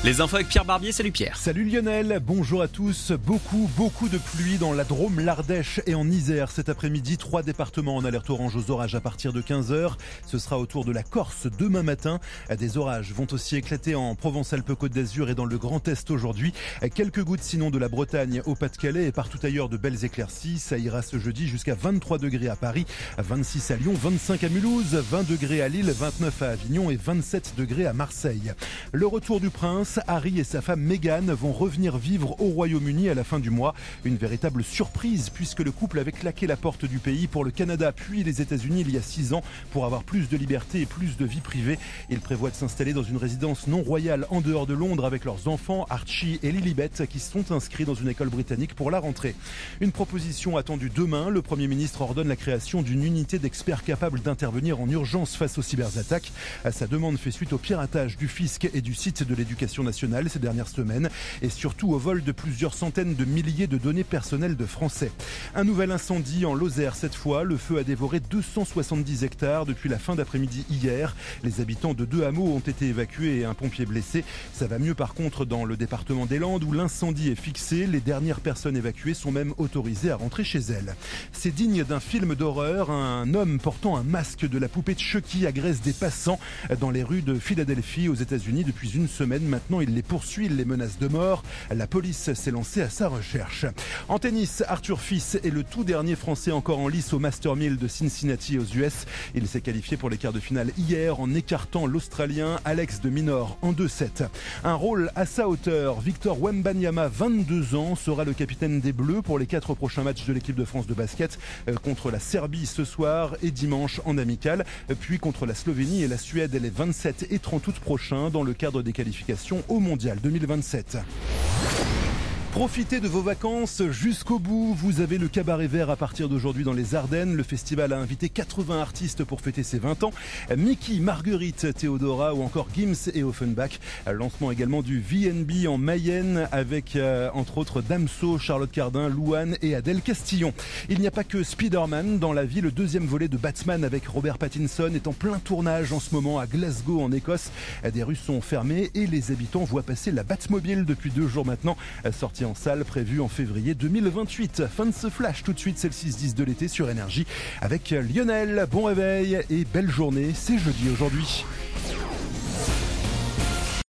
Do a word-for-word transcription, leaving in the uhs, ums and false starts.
Les infos avec Pierre Barbier, salut Pierre. Salut Lionel, bonjour à tous. Beaucoup, beaucoup de pluie dans la Drôme, l'Ardèche et en Isère. Cet après-midi, trois départements en alerte orange aux orages à partir de quinze heures. Ce sera au tour de la Corse demain matin. Des orages vont aussi éclater en Provence-Alpes-Côte d'Azur et dans le Grand Est aujourd'hui. Quelques gouttes sinon de la Bretagne au Pas-de-Calais et partout ailleurs de belles éclaircies. Ça ira ce jeudi jusqu'à vingt-trois degrés à Paris, vingt-six à Lyon, vingt-cinq à Mulhouse, vingt degrés à Lille, vingt-neuf à Avignon et vingt-sept degrés à Marseille. Le retour du prince. Harry et sa femme Meghan vont revenir vivre au Royaume-Uni à la fin du mois. Une véritable surprise puisque le couple avait claqué la porte du pays pour le Canada puis les États-Unis il y a six ans pour avoir plus de liberté et plus de vie privée. Ils prévoient de s'installer dans une résidence non royale en dehors de Londres avec leurs enfants Archie et Lilibet qui sont inscrits dans une école britannique pour la rentrée. Une proposition attendue demain. Le Premier ministre ordonne la création d'une unité d'experts capables d'intervenir en urgence face aux cyberattaques. Sa demande fait suite au piratage du fisc et du site de l'éducation nationale ces dernières semaines et surtout au vol de plusieurs centaines de milliers de données personnelles de Français. Un nouvel incendie en Lozère cette fois. Le feu a dévoré deux cent soixante-dix hectares depuis la fin d'après-midi hier. Les habitants de deux hameaux ont été évacués et un pompier blessé. Ça va mieux par contre dans le département des Landes où l'incendie est fixé. Les dernières personnes évacuées sont même autorisées à rentrer chez elles. C'est digne d'un film d'horreur. Un homme portant un masque de la poupée de Chucky agresse des passants dans les rues de Philadelphie aux États-Unis depuis une semaine maintenant. Il les poursuit, il les menace de mort. La police s'est lancée à sa recherche. En tennis, Arthur Fils est le tout dernier Français encore en lice au Master mille de Cincinnati aux U S. Il s'est qualifié pour les quarts de finale hier en écartant l'Australien Alex de Minaur en deux sept. Un rôle à sa hauteur. Victor Wembanyama, vingt-deux ans, sera le capitaine des Bleus pour les quatre prochains matchs de l'équipe de France de basket contre la Serbie ce soir et dimanche en amical, puis contre la Slovénie et la Suède les vingt-sept et trente août prochains dans le cadre des qualifications au Mondial deux mille vingt-sept. Profitez de vos vacances jusqu'au bout. Vous avez le Cabaret Vert à partir d'aujourd'hui dans les Ardennes. Le festival a invité quatre-vingts artistes pour fêter ses vingt ans. Mickey, Marguerite, Théodora ou encore Gims et Offenbach. Lancement également du V and B en Mayenne avec euh, entre autres Damso, Charlotte Cardin, Louane et Adèle Castillon. Il n'y a pas que Spider-Man dans la vie. Le deuxième volet de Batman avec Robert Pattinson est en plein tournage en ce moment à Glasgow en Écosse. Des rues sont fermées et les habitants voient passer la Batmobile depuis deux jours maintenant. Sortie en salle prévue en février deux mille vingt-huit. Fin de ce flash, tout de suite c'est le six dix de l'été sur Énergie avec Lionel. Bon réveil et belle journée, c'est jeudi aujourd'hui.